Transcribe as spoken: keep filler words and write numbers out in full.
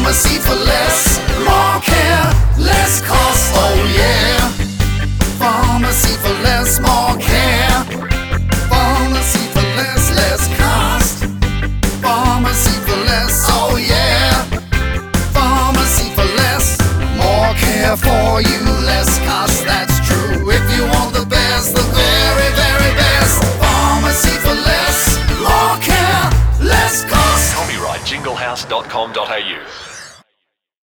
Pharmacy for less, more care, less cost, oh yeah. Pharmacy for less, more care. Pharmacy for less, less cost. Pharmacy for less, oh yeah. Pharmacy for less, more care for you, less cost, that's true. If you want the best, the very, very best. Pharmacy for less, more care, less cost. Copyright jinglehouse dot com dot a u.